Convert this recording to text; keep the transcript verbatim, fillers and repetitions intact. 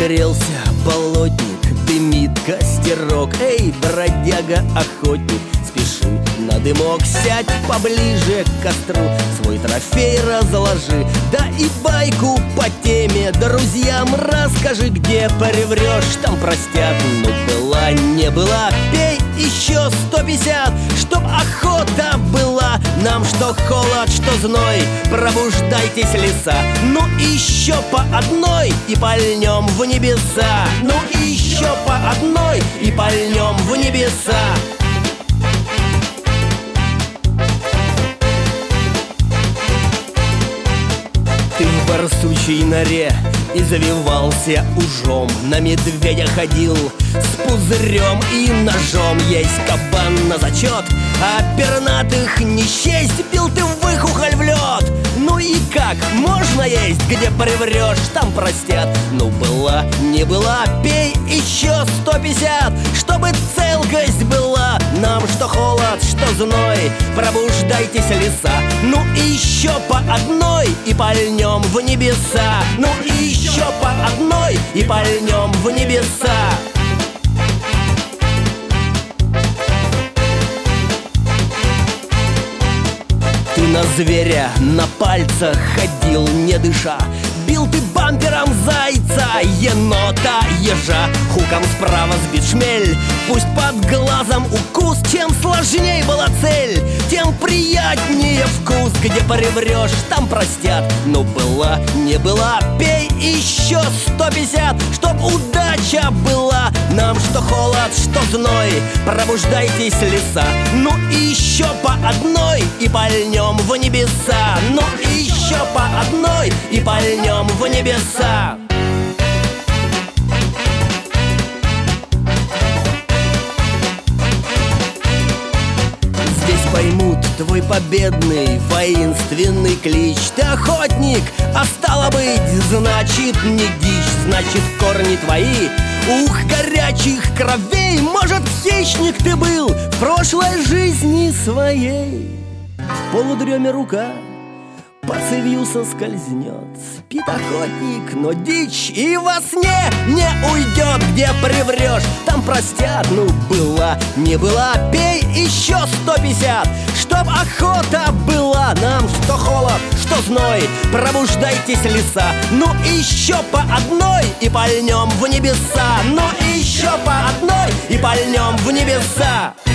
Загорелся болотник, дымит костерок. Эй, бродяга-охотник, спеши на дымок. Сядь поближе к костру, свой трофей разложи. Да и байку по теме друзьям расскажи. Где приврешь, там простят. Ну была, не была, пей еще сто пятьдесят. Чтоб охота была, нам что холод, что зной. Пробуждайтесь, леса, ну еще по одной и пальнем в небеса. Ну еще по одной и пальнем в небеса. Ты в барсучьей норе извивался ужом, на медведя ходил с пузырем и ножом. Есть кабан на зачет, а пернатых не счесть. Бил ты в их ухаль в лед. Ну и как можно есть? Где приврешь, там простят. Ну была, не была, пей еще сто пятьдесят. Чтобы целкость была, нам что холод, что зной. Пробуждайтесь, леса, ну и еще по одной и пальнем в небеса. Ну и еще по одной и пальнем в небеса. Ты на зверя на пальцах ходил, не дыша. Бил ты бампером зайца, енота, ежа. Хуком справа сбит шмель, пусть под глазом укус. Чем сложней была цель, тем приятнее вкус. Где приврешь, там простят. Ну была, не была, пей еще сто пятьдесят. Чтоб удача была, нам что холод, что зной. Пробуждайтесь, леса, ну и еще по одной и пальнем в небеса. Ну и еще по одной и пальнем в небеса. Здесь поймут твой победный воинственный клич. Ты охотник, а стало быть, значит не дичь. Значит корни твои ух, горячих кровей. Может, хищник ты был в прошлой жизни своей. В полудреме рука по цевью соскользнет. Спит охотник, но дичь и во сне не уйдет. Где приврешь, там простят. Ну была, не была, пей еще сто пятьдесят. Чтоб охота была, нам что холод, что зной. Пробуждайтесь, леса, ну еще по одной и пальнем в небеса. Ну еще по одной и пальнем в небеса.